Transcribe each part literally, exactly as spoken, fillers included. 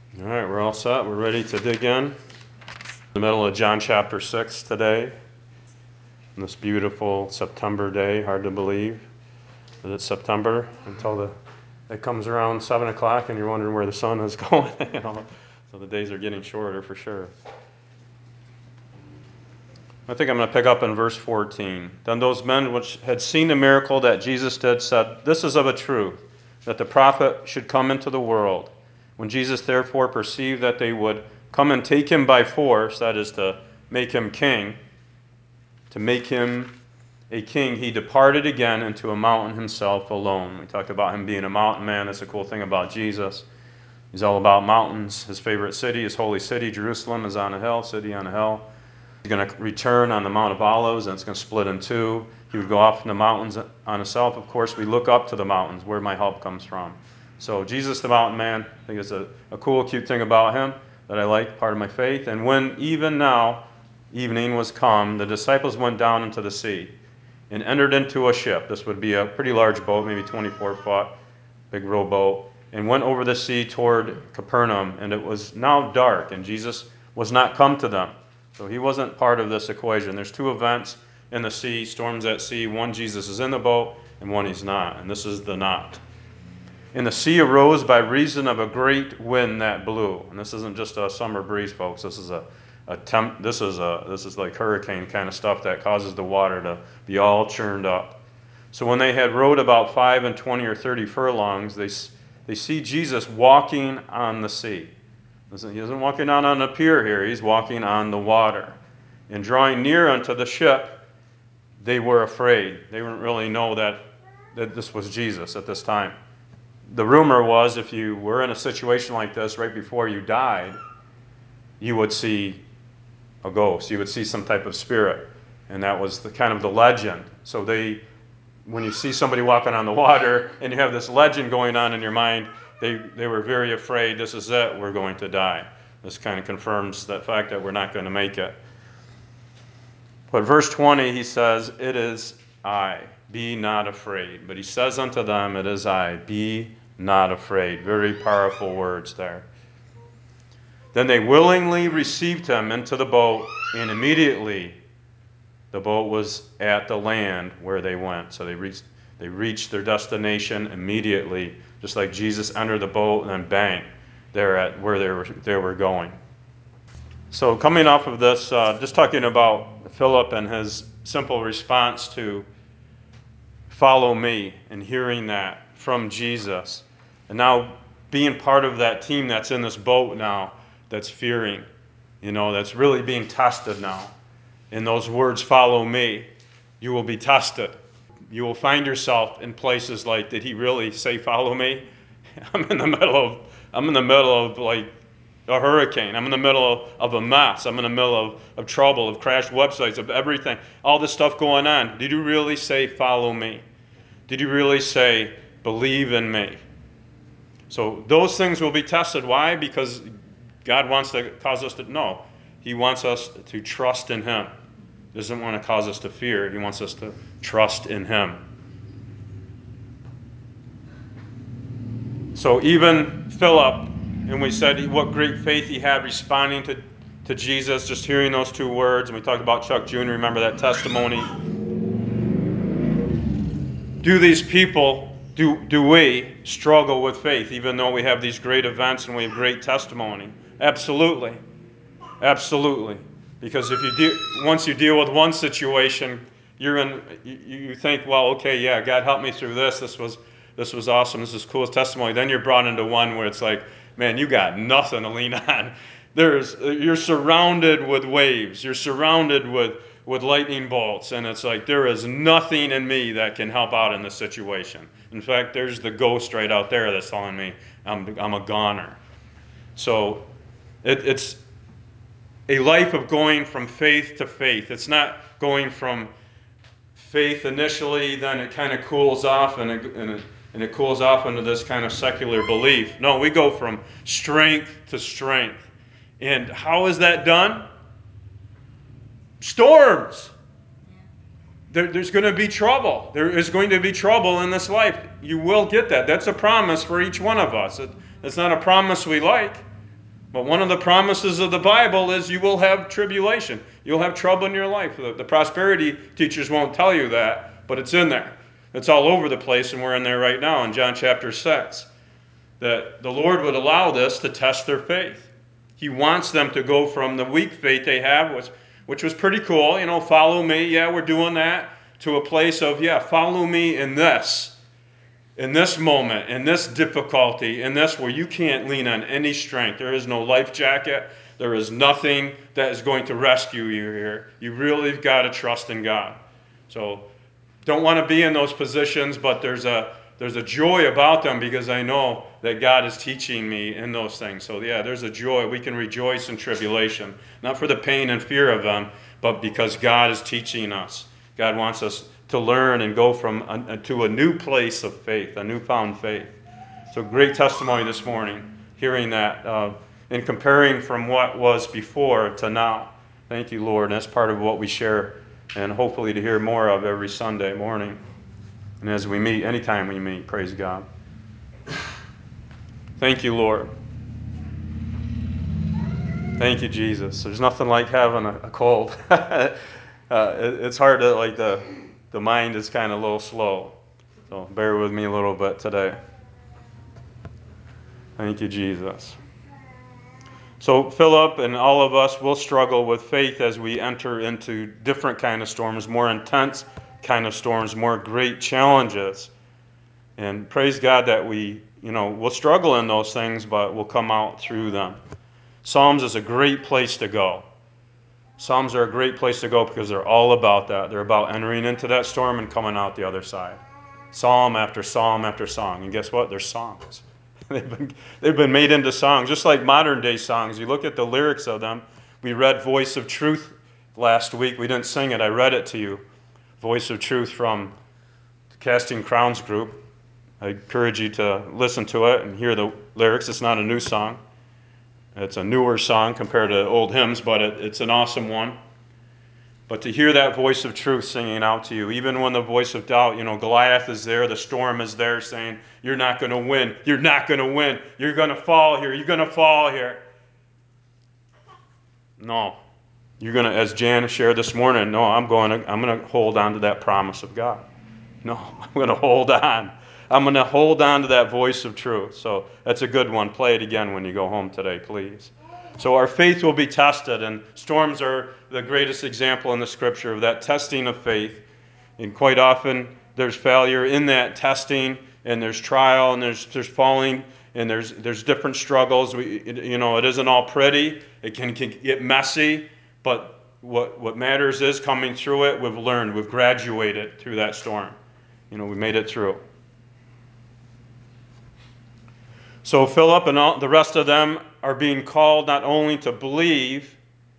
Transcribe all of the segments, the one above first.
All right, we're all set. We're ready to dig in. In the middle of John chapter six today, on this beautiful September day. Hard to believe that it's September until the it comes around seven o'clock and you're wondering where the sun is going. You know, so the days are getting shorter for sure. I think I'm going to pick up in verse fourteen. Then those men which had seen the miracle that Jesus did said, "This is of a truth, that the prophet should come into the world. When Jesus therefore perceived that they would come and take him by force," that is to make him king, to make him a king, he departed again into a mountain himself alone. We talked about him being a mountain man. That's a cool thing about Jesus. He's all about mountains. His favorite city, his holy city, Jerusalem, is on a hill, city on a hill. He's going to return on the Mount of Olives, and it's going to split in two. He would go off in the mountains on himself. Of course, we look up to the mountains, where my help comes from. So Jesus the mountain man, I think it's a, a cool, cute thing about him that I like, part of my faith. And when even now evening was come, the disciples went down into the sea and entered into a ship. This would be a pretty large boat, maybe twenty-four foot, big rowboat, and went over the sea toward Capernaum. And it was now dark, and Jesus was not come to them. So he wasn't part of this equation. There's two events in the sea, storms at sea. One, Jesus is in the boat, and one, he's not. And this is the not. And the sea arose by reason of a great wind that blew. And this isn't just a summer breeze, folks. This is a, a temp, this is a this is like hurricane kind of stuff that causes the water to be all churned up. So when they had rowed about five and twenty or thirty furlongs, they they see Jesus walking on the sea. Listen, he isn't walking out on a pier here. He's walking on the water. And drawing near unto the ship, they were afraid. They didn't really know that, that this was Jesus at this time. The rumor was if you were in a situation like this right before you died, you would see a ghost. You would see some type of spirit. And that was the kind of the legend. So they, when you see somebody walking on the water and you have this legend going on in your mind, they, they were very afraid, this is it, we're going to die. This kind of confirms that fact that we're not going to make it. But verse twenty, he says, "It is I, be not afraid." But he says unto them, "It is I, be not afraid." Very powerful words there. Then they willingly received him into the boat, and immediately the boat was at the land where they went. So they reached, they reached their destination immediately, just like Jesus entered the boat, and then bang, they're at where they were, they were going. So coming off of this, uh, just talking about Philip and his simple response to follow me and hearing that from Jesus. And now being part of that team that's in this boat now, that's fearing, you know, that's really being tested now. In those words, follow me, you will be tested. You will find yourself in places like, did he really say follow me? I'm in the middle of, I'm in the middle of like a hurricane. I'm in the middle of, of a mess. I'm in the middle of, of trouble, of crashed websites, of everything. All this stuff going on. Did you really say follow me? Did you really say believe in me? So those things will be tested. Why? Because God wants to cause us to know. He wants us to trust in him. He doesn't want to cause us to fear. He wants us to trust in him. So even Philip, and we said what great faith he had responding to, to Jesus, just hearing those two words. And we talked about Chuck Junior Remember that testimony? Do these people, do, do we struggle with faith, even though we have these great events and we have great testimony? Absolutely. Absolutely. Because if you de- once you deal with one situation, you're in. You, you think, well, okay, yeah, God helped me through this. This was this was awesome. This is cool testimony. Then you're brought into one where it's like, man, you got nothing to lean on. There's you're surrounded with waves. You're surrounded with with lightning bolts, and it's like there is nothing in me that can help out in this situation. In fact, there's the ghost right out there that's telling me I'm I'm a goner. So it, it's a life of going from faith to faith. It's not going from faith initially, then it kind of cools off, and it, and, it, and it cools off into this kind of secular belief. No, we go from strength to strength. And how is that done? Storms. There, there's going to be trouble. There is going to be trouble in this life. You will get that. That's a promise for each one of us. It, it's not a promise we like, But one of the promises of the Bible is you will have tribulation. You'll have trouble in your life. The, the prosperity teachers won't tell you that, but it's in there. It's all over the place, and we're in there right now in John chapter six. That the Lord would allow this to test their faith. He wants them to go from the weak faith they have, which, which was pretty cool, you know, follow me, yeah, we're doing that, to a place of, yeah, follow me in this. In this moment, in this difficulty, in this where you can't lean on any strength. There is no life jacket. There is nothing that is going to rescue you here. You really got to trust in God. So don't want to be in those positions, but there's a there's a joy about them because I know that God is teaching me in those things. So yeah, there's a joy. We can rejoice in tribulation, not for the pain and fear of them, but because God is teaching us. God wants us to learn and go from a, to a new place of faith, a newfound faith. So great testimony this morning, hearing that uh, and comparing from what was before to now. Thank you, Lord. And that's part of what we share and hopefully to hear more of every Sunday morning. And as we meet, anytime we meet, praise God. Thank you, Lord. Thank you, Jesus. There's nothing like having a, a cold. uh, it, it's hard to, like, the, the mind is kind of a little slow. So bear with me a little bit today. Thank you, Jesus. So Philip and all of us will struggle with faith as we enter into different kind of storms, more intense kind of storms, more great challenges. And praise God that we, you know, we'll struggle in those things, but we'll come out through them. Psalms is a great place to go. Psalms are a great place to go because they're all about that. They're about entering into that storm and coming out the other side. Psalm after psalm after song. And guess what? They're songs. They've been, they've been made into songs, just like modern day songs. You look at the lyrics of them. We read Voice of Truth last week. We didn't sing it. I read it to you. Voice of Truth from the Casting Crowns group. I encourage you to listen to it and hear the lyrics. It's not a new song. It's a newer song compared to old hymns, but it, it's an awesome one. But to hear that voice of truth singing out to you, even when the voice of doubt, you know, Goliath is there, the storm is there saying, you're not going to win, you're not going to win, you're going to fall here, you're going to fall here. No. You're going to, as Jan shared this morning, no, I'm going to, I'm going to hold on to that promise of God. No, I'm going to hold on. I'm going to hold on to that voice of truth. So that's a good one. Play it again when you go home today, please. So our faith will be tested, and storms are the greatest example in the Scripture of that testing of faith. And quite often there's failure in that testing, and there's trial, and there's there's falling, and there's there's different struggles. We, it, you know, it isn't all pretty. It can, can get messy, but what what matters is coming through it. We've learned, we've graduated through that storm. You know, we made it through. So Philip and all, the rest of them are being called not only to believe,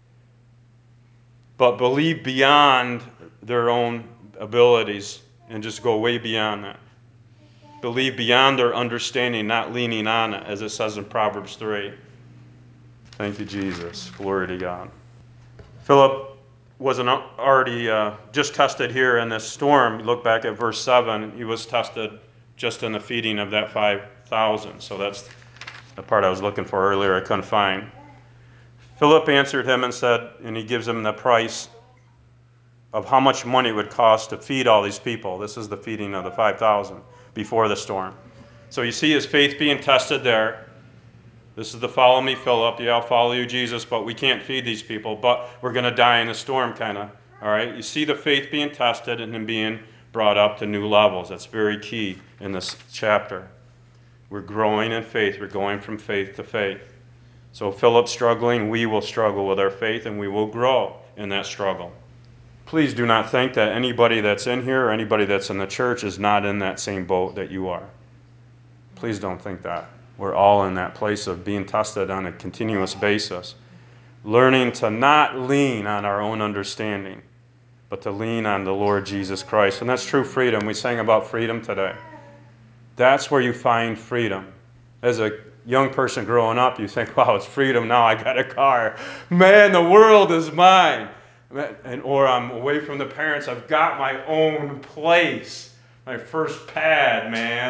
but believe beyond their own abilities and just go way beyond that. Believe beyond their understanding, not leaning on it, as it says in Proverbs three. Thank you, Jesus. Glory to God. Philip wasn't already uh, just tested here in this storm. You look back at verse seven, he was tested just in the feeding of that five thousand. So that's the part I was looking for earlier I couldn't find. Philip answered him and said, and he gives him the price of how much money it would cost to feed all these people. This is the feeding of the five thousand before the storm. So you see his faith being tested there. This is the follow me, Philip. Yeah, I'll follow you, Jesus, but we can't feed these people, but we're going to die in the storm, kind of. All right? You see the faith being tested and him being brought up to new levels. That's very key in this chapter. We're growing in faith. We're going from faith to faith. So Philip's struggling. We will struggle with our faith, and we will grow in that struggle. Please do not think that anybody that's in here or anybody that's in the church is not in that same boat that you are. Please don't think that. We're all in that place of being tested on a continuous basis. Learning to not lean on our own understanding, but to lean on the Lord Jesus Christ. And that's true freedom. We sang about freedom today. That's where you find freedom. As a young person growing up, you think, wow, it's freedom now. I got a car. Man, the world is mine. And, or I'm away from the parents. I've got my own place. My first pad, man.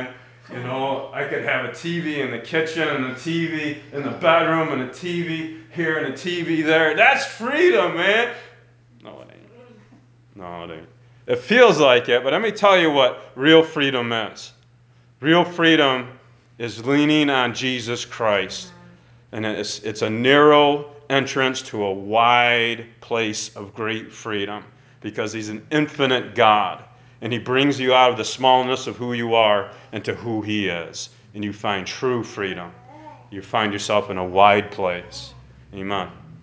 You know, I could have a T V in the kitchen and a T V in the bedroom and a T V here and a T V there. That's freedom, man. No, it ain't. No, it ain't. It feels like it, but let me tell you what real freedom is. Real freedom is leaning on Jesus Christ. And it's, it's a narrow entrance to a wide place of great freedom because he's an infinite God. And he brings you out of the smallness of who you are into who he is. And you find true freedom. You find yourself in a wide place. Amen.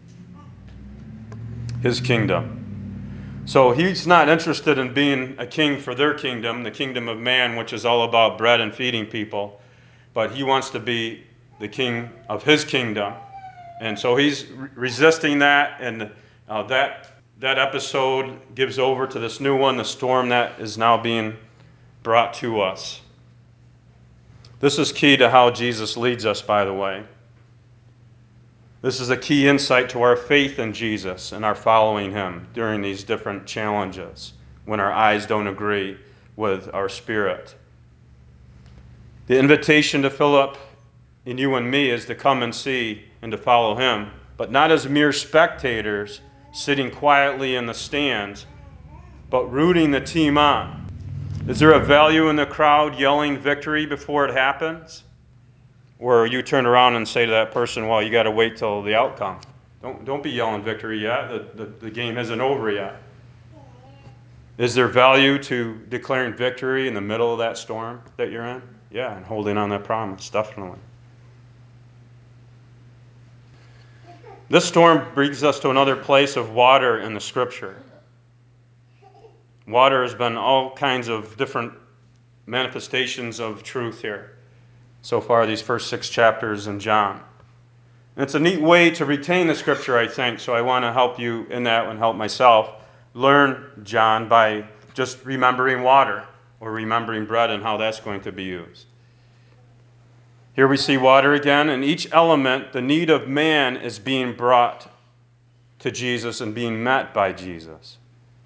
His kingdom. So he's not interested in being a king for their kingdom, the kingdom of man, which is all about bread and feeding people. But he wants to be the king of his kingdom. And so he's re- resisting that, and uh, that, that episode gives over to this new one, the storm that is now being brought to us. This is key to how Jesus leads us, by the way. This is a key insight to our faith in Jesus and our following him during these different challenges when our eyes don't agree with our spirit. The invitation to Philip and you and me is to come and see and to follow him, but not as mere spectators sitting quietly in the stands, but rooting the team on. Is there a value in the crowd yelling victory before it happens? Or you turn around and say to that person, well, you got to wait till the outcome. Don't, don't be yelling victory yet. The, the, the game isn't over yet. Is there value to declaring victory in the middle of that storm that you're in? Yeah, and holding on that promise, definitely. This storm brings us to another place of water in the scripture. Water has been all kinds of different manifestations of truth here so far, these first six chapters in John. And it's a neat way to retain the scripture, I think, so I want to help you in that and help myself learn John by just remembering water or remembering bread and how that's going to be used. Here we see water again, and each element, the need of man, is being brought to Jesus and being met by Jesus.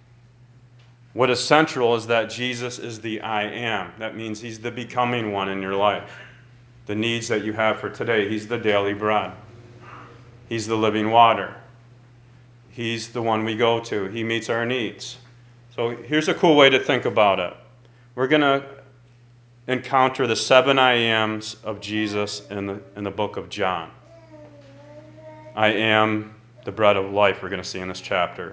What is central is that Jesus is the I am. That means he's the becoming one in your life. The needs that you have for today, he's the daily bread. He's the living water. He's the one we go to. He meets our needs. So here's a cool way to think about it. We're going to encounter the seven I ams of Jesus in the, in the book of John. I am the bread of life, we're going to see in this chapter.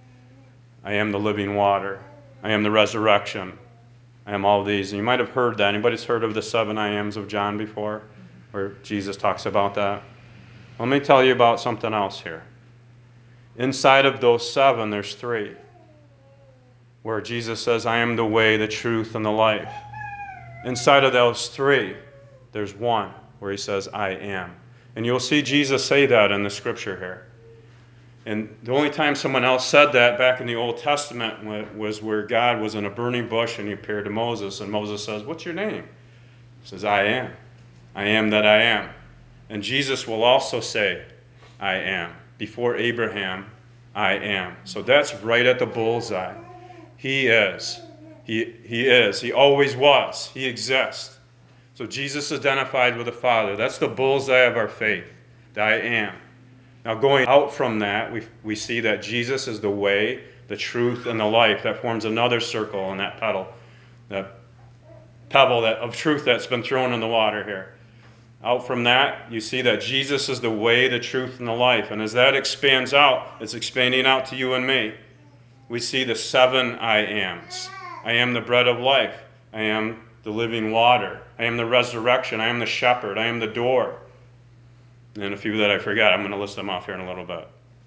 I am the living water. I am the resurrection. I am all these. And you might have heard that. Anybody's heard of the seven I ams of John before, where Jesus talks about that? Let me tell you about something else here. Inside of those seven, there's three, where Jesus says, I am the way, the truth, and the life. Inside of those three, there's one where he says, I am. And you'll see Jesus say that in the scripture here. And the only time someone else said that back in the Old Testament was where God was in a burning bush and he appeared to Moses. And Moses says, what's your name? He says, I am. I am that I am. And Jesus will also say, I am. Before Abraham, I am. So that's right at the bullseye. He is. He, he is. He always was. He exists. So Jesus identified with the Father. That's the bullseye of our faith. The I am. Now going out from that, we, we see that Jesus is the way, the truth, and the life. That forms another circle in that pedal, that pebble that, of truth that's been thrown in the water here. Out from that, you see that Jesus is the way, the truth, and the life. And as that expands out, it's expanding out to you and me. We see the seven I ams. I am the bread of life. I am the living water. I am the resurrection. I am the shepherd. I am the door. And a few that I forgot, I'm going to list them off here in a little bit.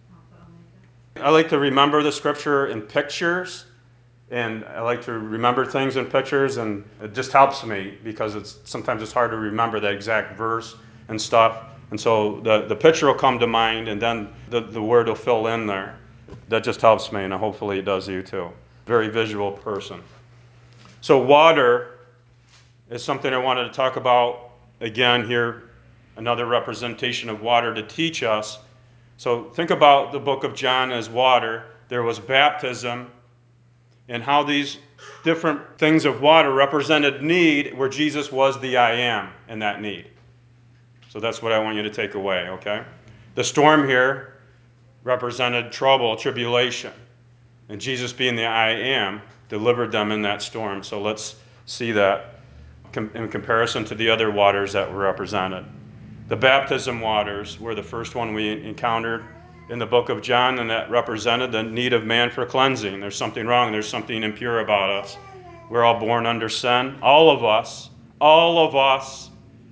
I like to remember the scripture in pictures, and I like to remember things in pictures, and it just helps me because it's sometimes it's hard to remember that exact verse and stuff. And so the, the picture will come to mind, and then the, the word will fill in there. That just helps me, and hopefully it does you too. Very visual person. So water is something I wanted to talk about again here. Another representation of water to teach us. So think about the book of John as water. There was baptism, and how these different things of water represented need, where Jesus was the I am in that need. So that's what I want you to take away, okay? The storm here represented trouble, tribulation. And Jesus, being the I am, delivered them in that storm. So let's see that in comparison to the other waters that were represented. The baptism waters were the first one we encountered in the book of John, and that represented the need of man for cleansing. There's something wrong. There's something impure about us. We're all born under sin. All of us. All of us.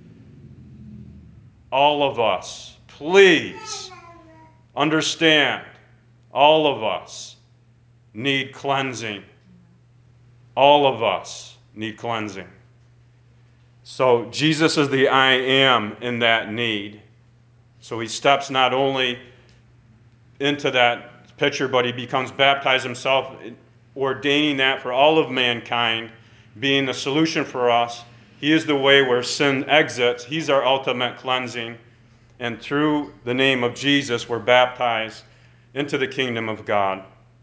All of us. Please understand, all of us need cleansing. All of us need cleansing. So Jesus is the I am in that need. So he steps not only into that picture, but he becomes baptized himself, ordaining that for all of mankind, being the solution for us. He is the way where sin exits. He's our ultimate cleansing. And through the name of Jesus, we're baptized into the kingdom of God.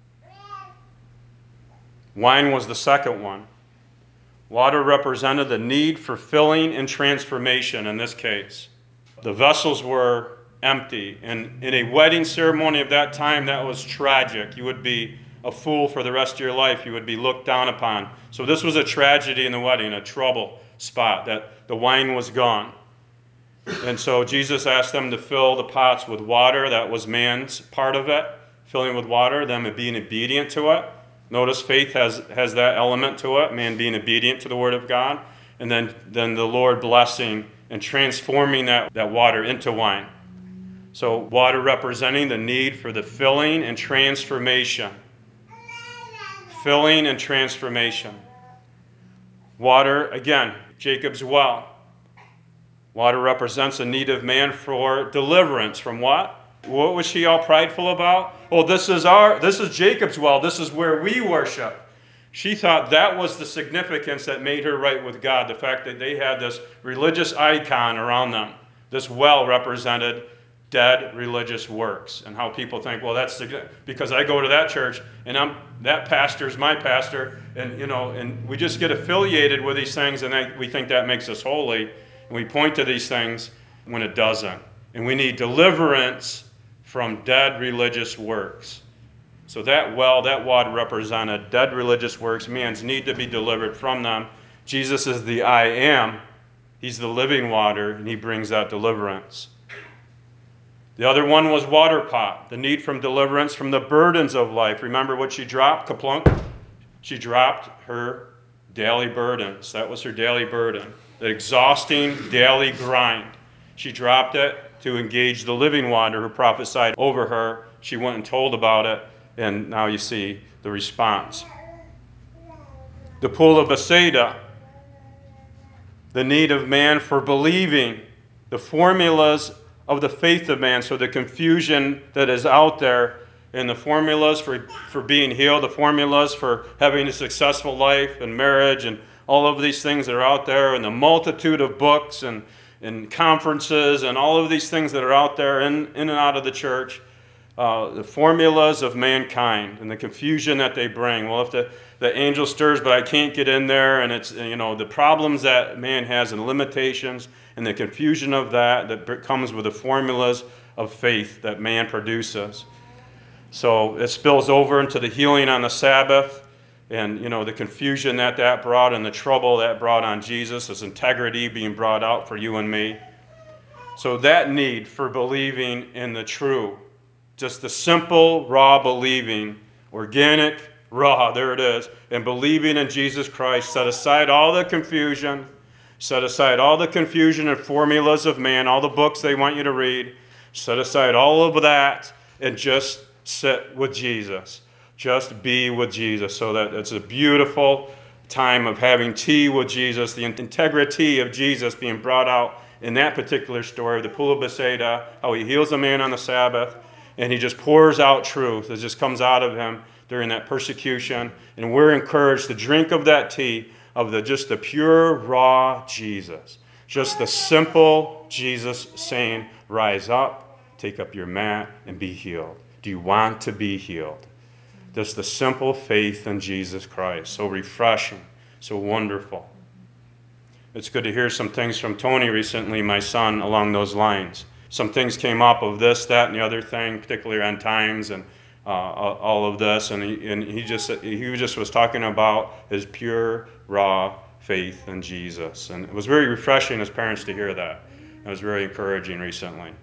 Wine was the second one. Water represented the need for filling and transformation in this case. The vessels were empty, and in a wedding ceremony of that time, that was tragic. You would be a fool for the rest of your life. You would be looked down upon. So this was a tragedy in the wedding, a trouble spot, that the wine was gone. And so Jesus asked them to fill the pots with water. That was man's part of it, filling with water, them being obedient to it. Notice faith has, has that element to it, man being obedient to the word of God. And then, then the Lord blessing and transforming that, that water into wine. So water representing the need for the filling and transformation. Filling and transformation. Water, again, Jacob's well. Water represents a need of man for deliverance from what? What was she all prideful about? Oh, this is our, this is Jacob's well. This is where we worship. She thought that was the significance that made her right with God. The fact that they had this religious icon around them. This well represented dead religious works, and how people think, well, that's because I go to that church and I'm that pastor's my pastor, and you know, and we just get affiliated with these things, and that, we think that makes us holy, and we point to these things when it doesn't. And we need deliverance from dead religious works. So that well, that water represented dead religious works. Man's need to be delivered from them. Jesus is the I am. He's the living water, and he brings that deliverance. The other one was water pot, the need from deliverance from the burdens of life. Remember what she dropped? Kaplunk. She dropped her daily burdens. That was her daily burden, the exhausting daily grind. She dropped it to engage the living water who prophesied over her. She went and told about it, and now you see the response. The pool of Bethsaida, the need of man for believing, the formulas of the faith of man, so the confusion that is out there, and the formulas for, for being healed, the formulas for having a successful life and marriage, and all of these things that are out there, and the multitude of books and, and conferences, and all of these things that are out there in, in and out of the church, uh, the formulas of mankind and the confusion that they bring. Well, if the, the angel stirs, but I can't get in there, and it's, you know, the problems that man has and the limitations and the confusion of that that comes with the formulas of faith that man produces. So it spills over into the healing on the Sabbath, and you know the confusion that that brought and the trouble that brought on Jesus, his integrity being brought out for you and me. So that need for believing in the true, just the simple, raw believing, organic, raw, there it is, and believing in Jesus Christ, set aside all the confusion, set aside all the confusion and formulas of man, all the books they want you to read, set aside all of that, and just sit with Jesus. Just be with Jesus. So that it's a beautiful time of having tea with Jesus, the integrity of Jesus being brought out in that particular story, the pool of Bethsaida, how he heals a man on the Sabbath, and he just pours out truth. It just comes out of him during that persecution, and we're encouraged to drink of that tea, of the just the pure, raw Jesus. Just the simple Jesus saying, rise up, take up your mat, and be healed. Do you want to be healed? Just the simple faith in Jesus Christ. So refreshing, so wonderful. It's good to hear some things from Tony recently, my son, along those lines. Some things came up of this, that, and the other thing, particularly on times and uh, all of this. And he, and he just he just was talking about his pure, raw faith in Jesus. And it was very refreshing as parents to hear that. It was very encouraging recently.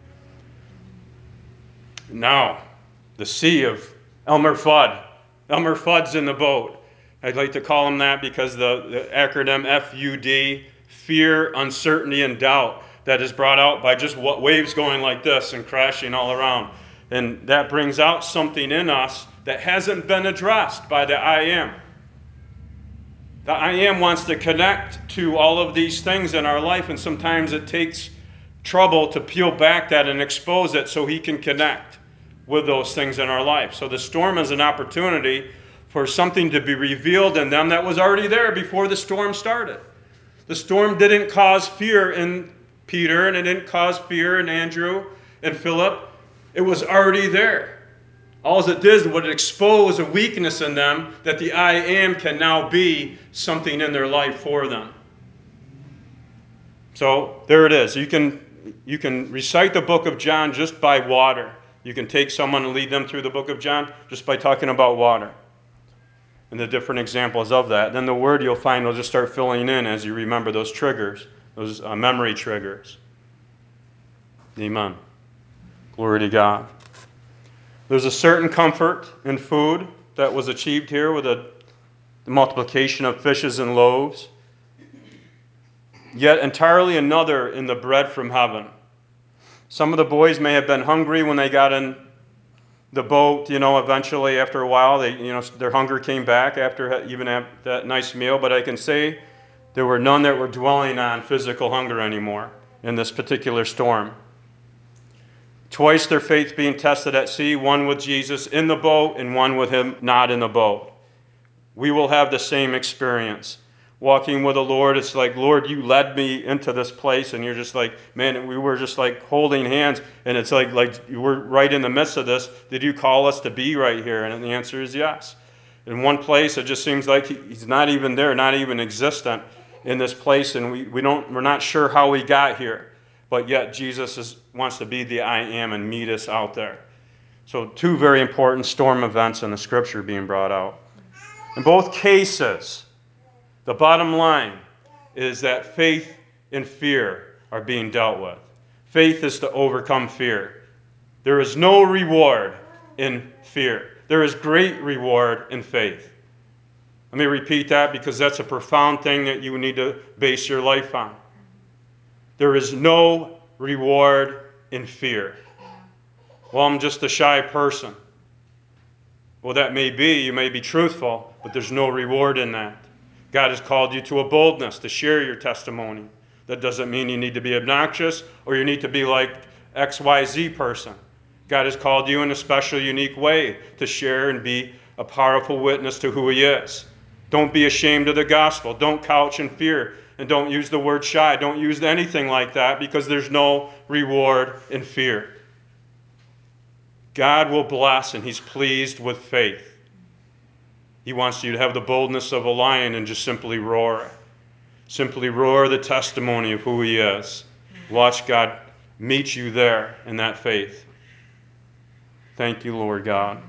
Now, the sea of Elmer Fudd. Elmer Fudd's in the boat. I'd like to call him that because the, the acronym F U D, fear, uncertainty, and doubt, that is brought out by just what waves going like this and crashing all around. And that brings out something in us that hasn't been addressed by the I am. The I am wants to connect to all of these things in our life, and sometimes it takes trouble to peel back that and expose it so he can connect with those things in our life. So the storm is an opportunity for something to be revealed in them that was already there before the storm started. The storm didn't cause fear in Peter, and it didn't cause fear in Andrew and Philip. It was already there. All it did was expose a weakness in them that the I am can now be something in their life for them. So there it is. You can, you can recite the book of John just by water. You can take someone and lead them through the book of John just by talking about water and the different examples of that. Then the word you'll find will just start filling in as you remember those triggers, those uh, memory triggers. Amen. Glory to God. There's a certain comfort in food that was achieved here with a, the multiplication of fishes and loaves, yet entirely another in the bread from heaven. Some of the boys may have been hungry when they got in the boat, you know, eventually after a while, they, you know, their hunger came back after even that nice meal, but I can say there were none that were dwelling on physical hunger anymore in this particular storm. Twice their faith being tested at sea, one with Jesus in the boat and one with him not in the boat. We will have the same experience. Walking with the Lord, it's like, Lord, you led me into this place, and you're just like, man, we were just like holding hands, and it's like, like we're right in the midst of this. Did you call us to be right here? And the answer is yes. In one place, it just seems like he's not even there, not even existent in this place, and we, we don't, we're not sure how we got here, but yet Jesus is, wants to be the I am and meet us out there. So two very important storm events in the Scripture being brought out. In both cases, the bottom line is that faith and fear are being dealt with. Faith is to overcome fear. There is no reward in fear. There is great reward in faith. Let me repeat that because that's a profound thing that you need to base your life on. There is no reward in fear. Well, I'm just a shy person. Well, that may be. You may be truthful, but there's no reward in that. God has called you to a boldness to share your testimony. That doesn't mean you need to be obnoxious or you need to be like X Y Z person. God has called you in a special, unique way to share and be a powerful witness to who he is. Don't be ashamed of the gospel. Don't couch in fear. And don't use the word shy. Don't use anything like that because there's no reward in fear. God will bless and he's pleased with faith. He wants you to have the boldness of a lion and just simply roar. Simply roar the testimony of who he is. Watch God meet you there in that faith. Thank you, Lord God.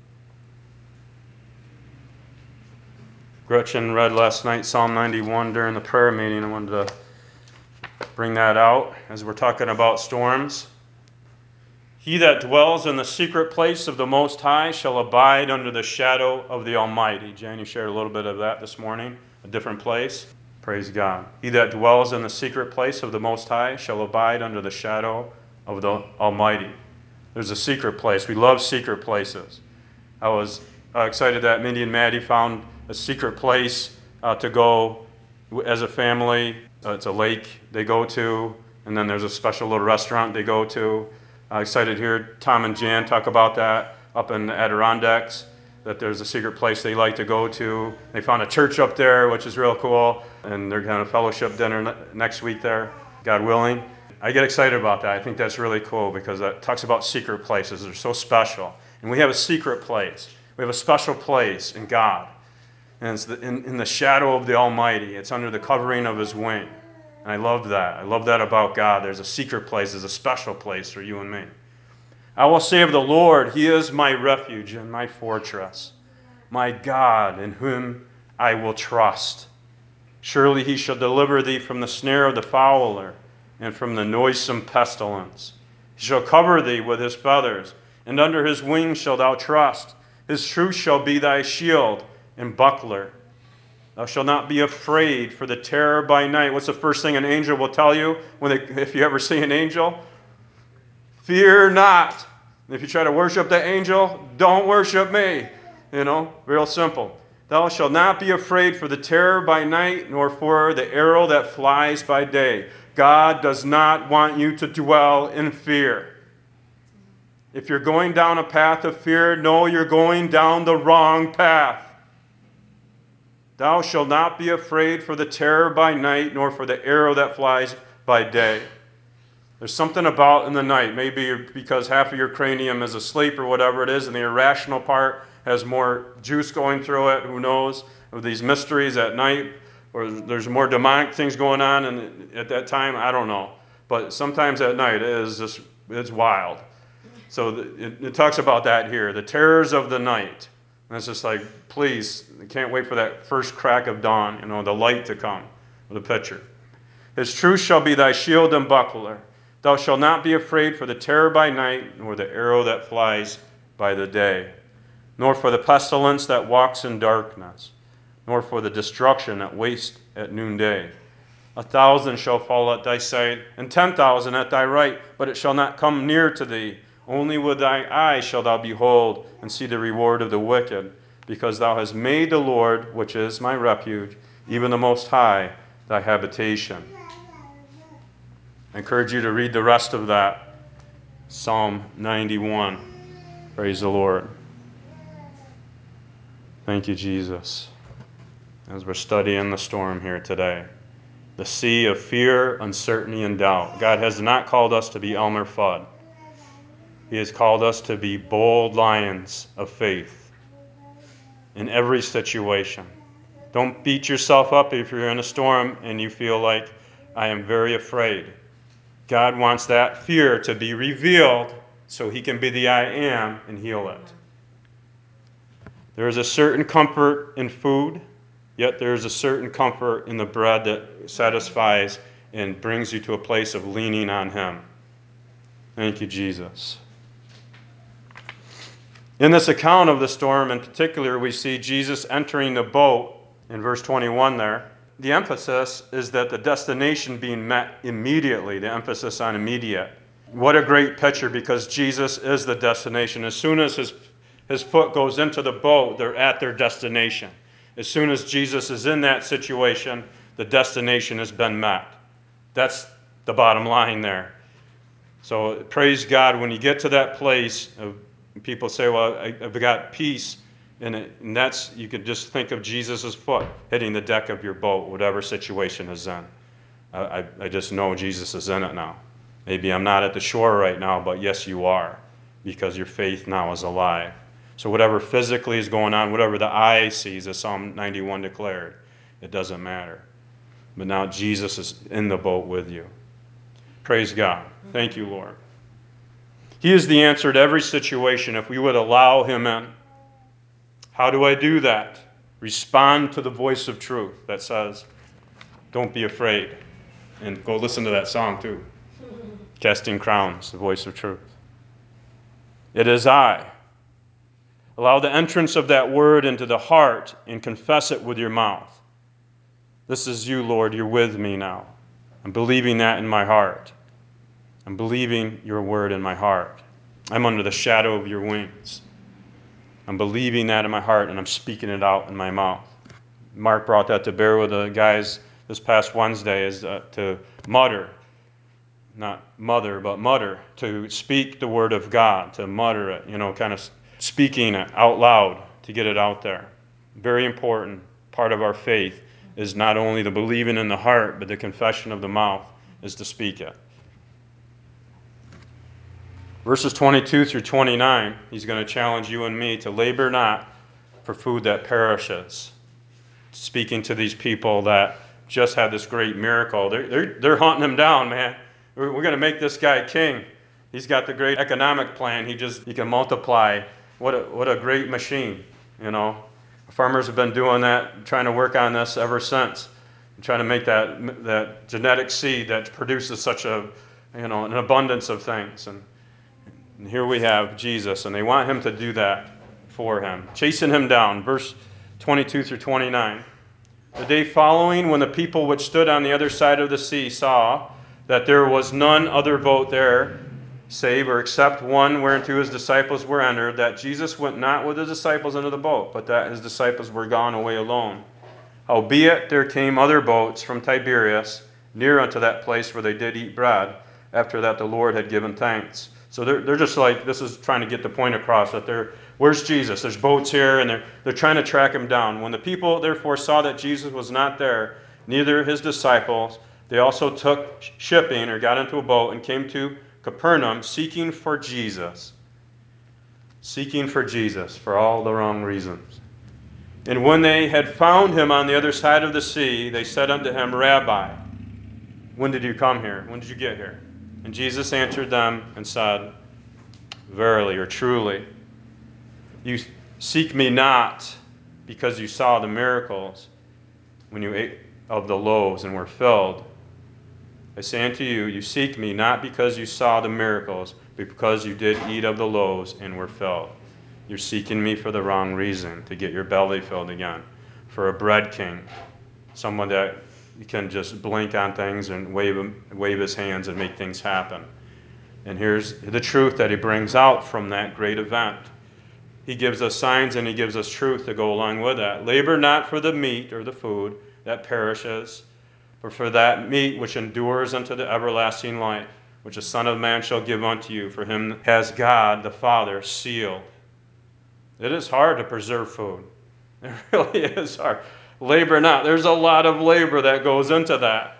Gretchen read last night Psalm ninety-one during the prayer meeting. I wanted to bring that out as we're talking about storms. He that dwells in the secret place of the Most High shall abide under the shadow of the Almighty. Jan, you shared a little bit of that this morning, a different place. Praise God. He that dwells in the secret place of the Most High shall abide under the shadow of the Almighty. There's a secret place. We love secret places. I was uh, excited that Mindy and Maddie found a secret place uh, to go as a family. Uh, it's a lake they go to, and then there's a special little restaurant they go to. Uh, excited to hear Tom and Jan talk about that up in the Adirondacks, that there's a secret place they like to go to. They found a church up there, which is real cool, and they're going to fellowship dinner ne- next week there, God willing. I get excited about that. I think that's really cool because that talks about secret places. They're so special. And we have a secret place. We have a special place in God. And it's the, in, in the shadow of the Almighty. It's under the covering of his wing. And I love that. I love that about God. There's a secret place. There's a special place for you and me. I will say of the Lord, he is my refuge and my fortress, my God in whom I will trust. Surely he shall deliver thee from the snare of the fowler and from the noisome pestilence. He shall cover thee with his feathers, and under his wings shalt thou trust. His truth shall be thy shield and buckler. Thou shalt not be afraid for the terror by night. What's the first thing an angel will tell you when they, if you ever see an angel? Fear not. If you try to worship the angel, don't worship me. You know, real simple. Thou shalt not be afraid for the terror by night, nor for the arrow that flies by day. God does not want you to dwell in fear. If you're going down a path of fear, know you're going down the wrong path. Thou shalt not be afraid for the terror by night, nor for the arrow that flies by day. There's something about in the night, maybe because half of your cranium is asleep or whatever it is, and the irrational part has more juice going through it, who knows, of these mysteries at night, or there's more demonic things going on and at that time, I don't know. But sometimes at night it is just, it's wild. So the, it, it talks about that here, the terrors of the night. And it's just like, please, I can't wait for that first crack of dawn, you know, the light to come with a picture. His truth shall be thy shield and buckler. Thou shalt not be afraid for the terror by night, nor the arrow that flies by the day, nor for the pestilence that walks in darkness, nor for the destruction that wastes at noonday. A thousand shall fall at thy side, and ten thousand at thy right, but it shall not come near to thee. Only with thy eyes shalt thou behold and see the reward of the wicked, because thou hast made the Lord, which is my refuge, even the Most High, thy habitation. I encourage you to read the rest of that. Psalm ninety-one. Praise the Lord. Thank you, Jesus. As we're studying the storm here today, the sea of fear, uncertainty, and doubt. God has not called us to be Elmer Fudd. He has called us to be bold lions of faith in every situation. Don't beat yourself up if you're in a storm and you feel like, I am very afraid. God wants that fear to be revealed so he can be the I am and heal it. There is a certain comfort in food, yet there is a certain comfort in the bread that satisfies and brings you to a place of leaning on him. Thank you, Jesus. In this account of the storm in particular, we see Jesus entering the boat in verse twenty-one there. The emphasis is that the destination being met immediately, the emphasis on immediate. What a great picture, because Jesus is the destination. As soon as his, his foot goes into the boat, they're at their destination. As soon as Jesus is in that situation, the destination has been met. That's the bottom line there. So praise God, when you get to that place, of, people say, well, I, I've got peace. And, it, and that's, you could just think of Jesus' foot hitting the deck of your boat, whatever situation is in. I, I, I just know Jesus is in it now. Maybe I'm not at the shore right now, but yes, you are, because your faith now is alive. So whatever physically is going on, whatever the eye sees, as Psalm ninety-one declared, it doesn't matter. But now Jesus is in the boat with you. Praise God. Thank you, Lord. He is the answer to every situation if we would allow him in. How do I do that? Respond to the voice of truth that says, don't be afraid. And go listen to that song too. Casting Crowns, the voice of truth. It is I. Allow the entrance of that word into the heart and confess it with your mouth. This is you, Lord. You're with me now. I'm believing that in my heart. I'm believing your word in my heart. I'm under the shadow of your wings. I'm believing that in my heart, and I'm speaking it out in my mouth. Mark brought that to bear with the guys this past Wednesday, is uh, to mutter, not mother, but mutter, to speak the word of God, to mutter it, you know, kind of speaking it out loud to get it out there. Very important part of our faith is not only the believing in the heart, but the confession of the mouth is to speak it. Verses twenty-two through twenty-nine, he's going to challenge you and me to labor not for food that perishes. Speaking to these people that just had this great miracle. They're, they're, they're hunting him down, man. We're, we're going to make this guy king. He's got the great economic plan. He just he can multiply. What a, what a great machine, you know. Farmers have been doing that, trying to work on this ever since. Trying to make that that genetic seed that produces such a, you know, an abundance of things. And, and here we have Jesus, and they want him to do that for him. Chasing him down. Verse twenty-two through twenty-nine. The day following, when the people which stood on the other side of the sea saw that there was none other boat there, save or except one whereunto his disciples were entered, that Jesus went not with his disciples into the boat, but that his disciples were gone away alone. Howbeit there came other boats from Tiberias, near unto that place where they did eat bread, after that the Lord had given thanks. So they're, they're just like, this is trying to get the point across, that they're, where's Jesus? There's boats here, and they're, they're trying to track him down. When the people therefore saw that Jesus was not there, neither his disciples, they also took shipping, or got into a boat, and came to Capernaum, seeking for Jesus. Seeking for Jesus, for all the wrong reasons. And when they had found him on the other side of the sea, they said unto him, Rabbi, when did you come here? When did you get here? And Jesus answered them and said, Verily, or truly, you seek me not because you saw the miracles when you ate of the loaves and were filled. I say unto you, you seek me not because you saw the miracles, but because you did eat of the loaves and were filled. You're seeking me for the wrong reason, to get your belly filled again. For a bread king, someone that can just blink on things and wave, wave his hands and make things happen. And here's the truth that he brings out from that great event. He gives us signs and he gives us truth to go along with that. Labor not for the meat or the food that perishes, but for that meat which endures unto the everlasting life, which the Son of Man shall give unto you. For him has God the Father sealed. It is hard to preserve food. It really is hard. Labor not. There's a lot of labor that goes into that.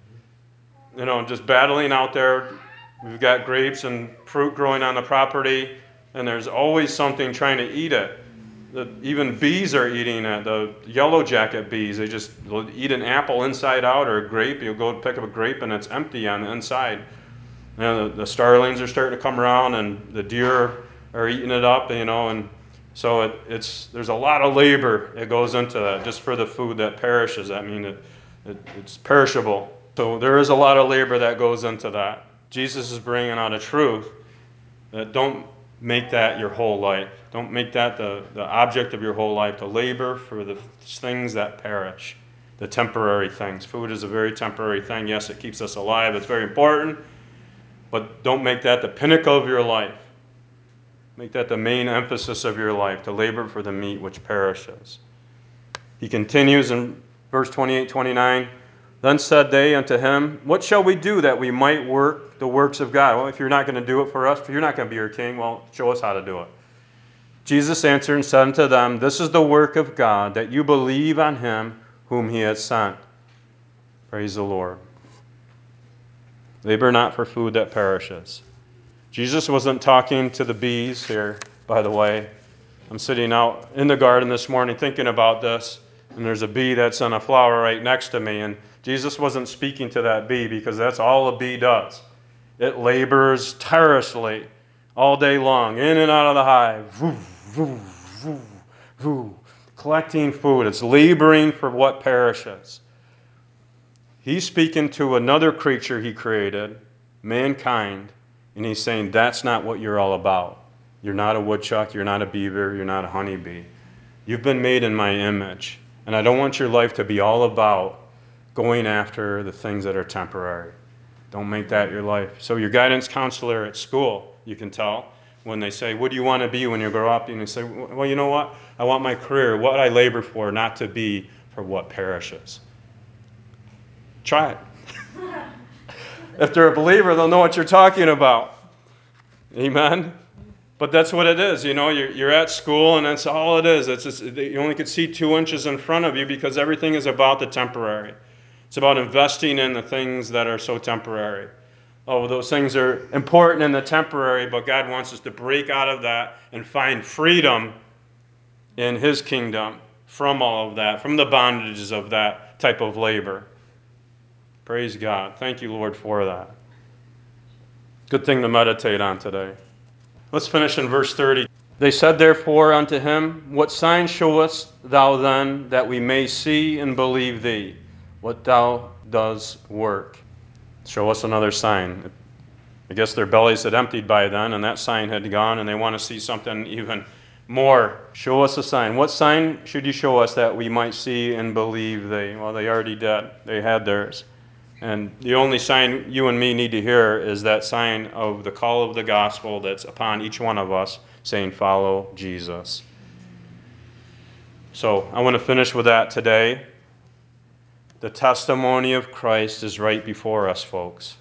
You know, just battling out there. We've got grapes and fruit growing on the property, and there's always something trying to eat it. The, even bees are eating it. The yellow jacket bees, they just eat an apple inside out, or a grape. You'll go pick up a grape and it's empty on the inside. You know, the, the starlings are starting to come around, and the deer are eating it up, you know, and so it, it's there's a lot of labor that goes into that just for the food that perishes. I mean, it, it, it's perishable. So there is a lot of labor that goes into that. Jesus is bringing out a truth that don't make that your whole life. Don't make that the, the object of your whole life, to labor for the things that perish, the temporary things. Food is a very temporary thing. Yes, it keeps us alive. It's very important, but don't make that the pinnacle of your life. Make that the main emphasis of your life, to labor for the meat which perishes. He continues in verse twenty-eight, twenty-nine, Then said they unto him, What shall we do that we might work the works of God? Well, if you're not going to do it for us, if you're not going to be our king, well, show us how to do it. Jesus answered and said unto them, This is the work of God, that you believe on him whom he has sent. Praise the Lord. Labor not for food that perishes. Jesus wasn't talking to the bees here, by the way. I'm sitting out in the garden this morning thinking about this, and there's a bee that's on a flower right next to me, and Jesus wasn't speaking to that bee, because that's all a bee does. It labors tirelessly all day long, in and out of the hive, voo, voo, voo, voo, collecting food. It's laboring for what perishes. He's speaking to another creature he created, mankind, and he's saying, that's not what you're all about. You're not a woodchuck, you're not a beaver, you're not a honeybee. You've been made in my image, and I don't want your life to be all about going after the things that are temporary. Don't make that your life. So your guidance counselor at school, you can tell, when they say, what do you want to be when you grow up? And you say, well, you know what? I want my career, what I labor for, not to be for what perishes. Try it. If they're a believer, they'll know what you're talking about. Amen? But that's what it is. You know, you're, you're at school, and that's all it is. It's just, you only could see two inches in front of you, because everything is about the temporary. It's about investing in the things that are so temporary. Oh, those things are important in the temporary, but God wants us to break out of that and find freedom in His kingdom from all of that, from the bondages of that type of labor. Praise God. Thank you, Lord, for that. Good thing to meditate on today. Let's finish in verse thirty. They said therefore unto him, What sign showest thou then, that we may see and believe thee, what thou dost work? Show us another sign. I guess their bellies had emptied by then, and that sign had gone, and they want to see something even more. Show us a sign. What sign should you show us that we might see and believe thee? Well, they already did. They had theirs. And the only sign you and me need to hear is that sign of the call of the gospel that's upon each one of us, saying, follow Jesus. So I want to finish with that today. The testimony of Christ is right before us, folks.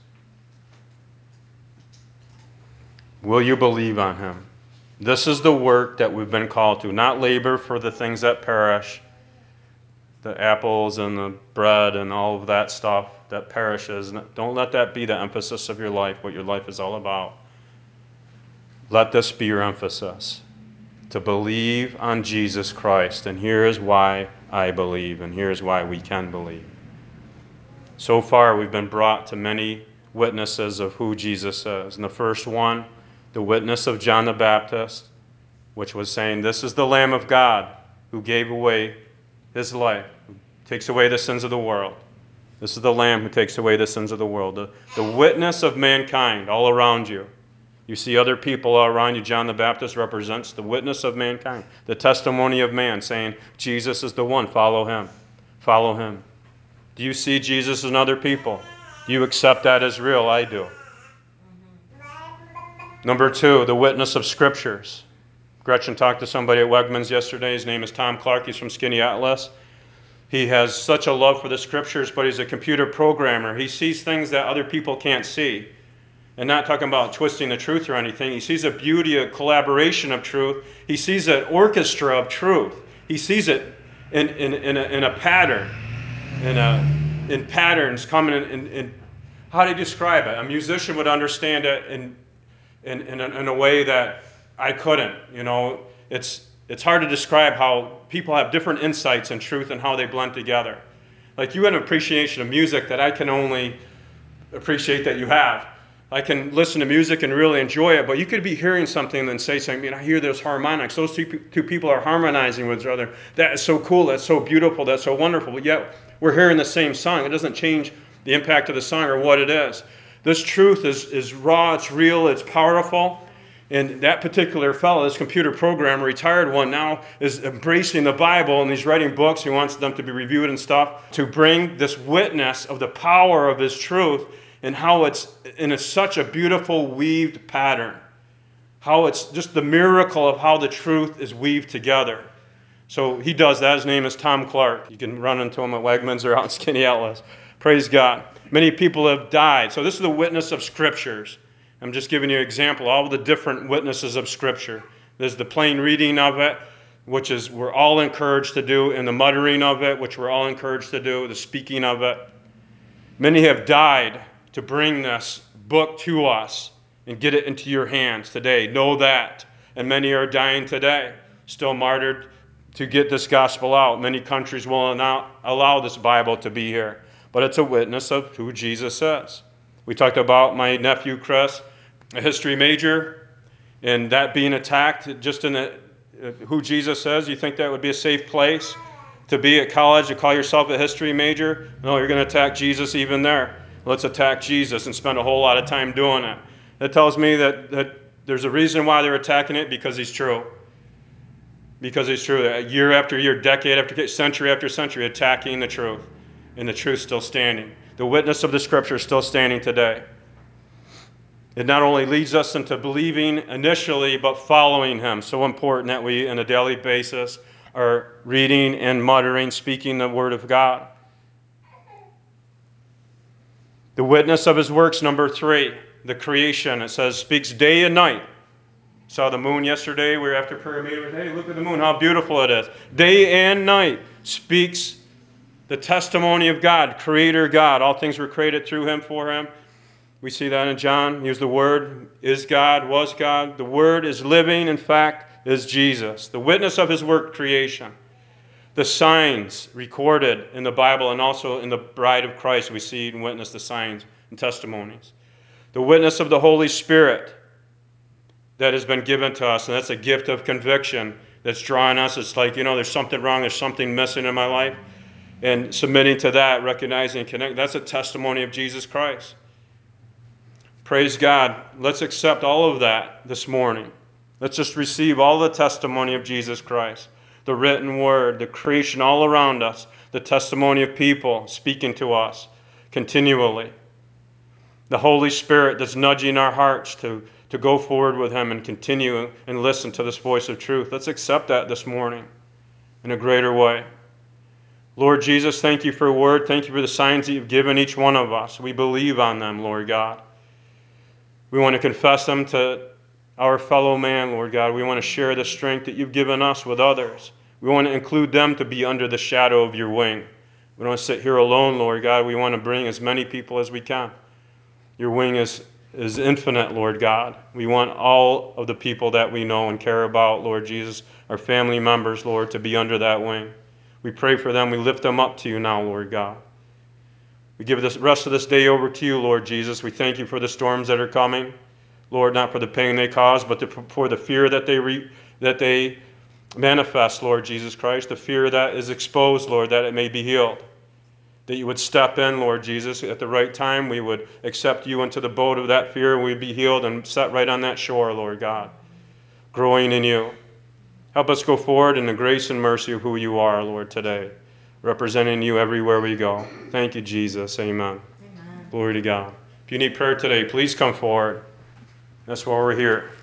Will you believe on him? This is the work that we've been called to, not labor for the things that perish, the apples and the bread and all of that stuff that perishes. Don't let that be the emphasis of your life, what your life is all about. Let this be your emphasis, to believe on Jesus Christ. And here is why I believe, and here is why we can believe. So far, we've been brought to many witnesses of who Jesus is. And the first one, the witness of John the Baptist, which was saying, this is the Lamb of God who gave away his life, who takes away the sins of the world. This is the Lamb who takes away the sins of the world. The, the witness of mankind all around you. You see other people all around you. John the Baptist represents the witness of mankind, the testimony of man, saying, Jesus is the one, follow him. Follow him. Do you see Jesus in other people? Do you accept that as real? I do. Number two, the witness of Scriptures. Gretchen talked to somebody at Wegmans yesterday. His name is Tom Clark. He's from Skinny Atlas. He has such a love for the Scriptures, but he's a computer programmer. He sees things that other people can't see. And not talking about twisting the truth or anything. He sees a beauty, a collaboration of truth. He sees an orchestra of truth. He sees it in, in, in, a, in a pattern, in, a, in patterns coming in, in, in. How do you describe it? A musician would understand it in, in, in, a, in a way that I couldn't. You know, it's, it's hard to describe how people have different insights in truth and how they blend together. Like you have an appreciation of music that I can only appreciate that you have. I can listen to music and really enjoy it, but you could be hearing something and then say something, I hear those harmonics. Those two, two people are harmonizing with each other. That is so cool. That's so beautiful. That's so wonderful. But yet we're hearing the same song. It doesn't change the impact of the song or what it is. This truth is, is raw. It's real. It's powerful. And that particular fellow, this computer programmer, retired one now, is embracing the Bible and he's writing books. He wants them to be reviewed and stuff to bring this witness of the power of his truth and how it's in a, such a beautiful weaved pattern. How it's just the miracle of how the truth is weaved together. So he does that. His name is Tom Clark. You can run into him at Wegmans or out in Skinny Atlas. Praise God. Many people have died. So this is the witness of Scriptures. I'm just giving you an example, all the different witnesses of Scripture. There's the plain reading of it, which is we're all encouraged to do, and the muttering of it, which we're all encouraged to do, the speaking of it. Many have died to bring this book to us and get it into your hands today. Know that. And many are dying today, still martyred to get this gospel out. Many countries will not allow this Bible to be here. But it's a witness of who Jesus is. We talked about my nephew, Chris, a history major, and that being attacked just in a, who Jesus is. You think that would be a safe place to be at college, to call yourself a history major? No, you're going to attack Jesus even there. Let's attack Jesus and spend a whole lot of time doing it. That tells me that, that there's a reason why they're attacking it, because he's true. Because he's true. Year after year, decade after decade, century after century, attacking the truth. And the truth still standing. The witness of the Scripture is still standing today. It not only leads us into believing initially, but following him. So important that we, on a daily basis, are reading and muttering, speaking the Word of God. The witness of his works, number three, the creation. It says, speaks day and night. Saw the moon yesterday. We were after prayer meeting. Hey, look at the moon, how beautiful it is. Day and night speaks the testimony of God, Creator God. All things were created through him, for him. We see that in John. He was the Word, is God, was God. The Word is living, in fact, is Jesus, the witness of his work creation. The signs recorded in the Bible and also in the bride of Christ, we see and witness the signs and testimonies. The witness of the Holy Spirit that has been given to us, and that's a gift of conviction that's drawing us. It's like, you know, there's something wrong, there's something missing in my life. And submitting to that, recognizing and connecting, that's a testimony of Jesus Christ. Praise God. Let's accept all of that this morning. Let's just receive all the testimony of Jesus Christ. The written word, the creation all around us, the testimony of people speaking to us continually. The Holy Spirit that's nudging our hearts to, to go forward with him and continue and listen to this voice of truth. Let's accept that this morning in a greater way. Lord Jesus, thank you for your word. Thank you for the signs that you've given each one of us. We believe on them, Lord God. We want to confess them to our fellow man, Lord God. We want to share the strength that you've given us with others. We want to include them to be under the shadow of your wing. We don't want to sit here alone, Lord God. We want to bring as many people as we can. Your wing is, is infinite, Lord God. We want all of the people that we know and care about, Lord Jesus, our family members, Lord, to be under that wing. We pray for them. We lift them up to you now, Lord God. We give the rest of this day over to you, Lord Jesus. We thank you for the storms that are coming. Lord, not for the pain they cause, but the, for the fear that they, re, that they manifest, Lord Jesus Christ, the fear that is exposed, Lord, that it may be healed. That you would step in, Lord Jesus, at the right time. We would accept you into the boat of that fear, and we'd be healed and set right on that shore, Lord God, growing in you. Help us go forward in the grace and mercy of who you are, Lord, today, representing you everywhere we go. Thank you, Jesus. Amen. Amen. Glory to God. If you need prayer today, please come forward. That's why we're here.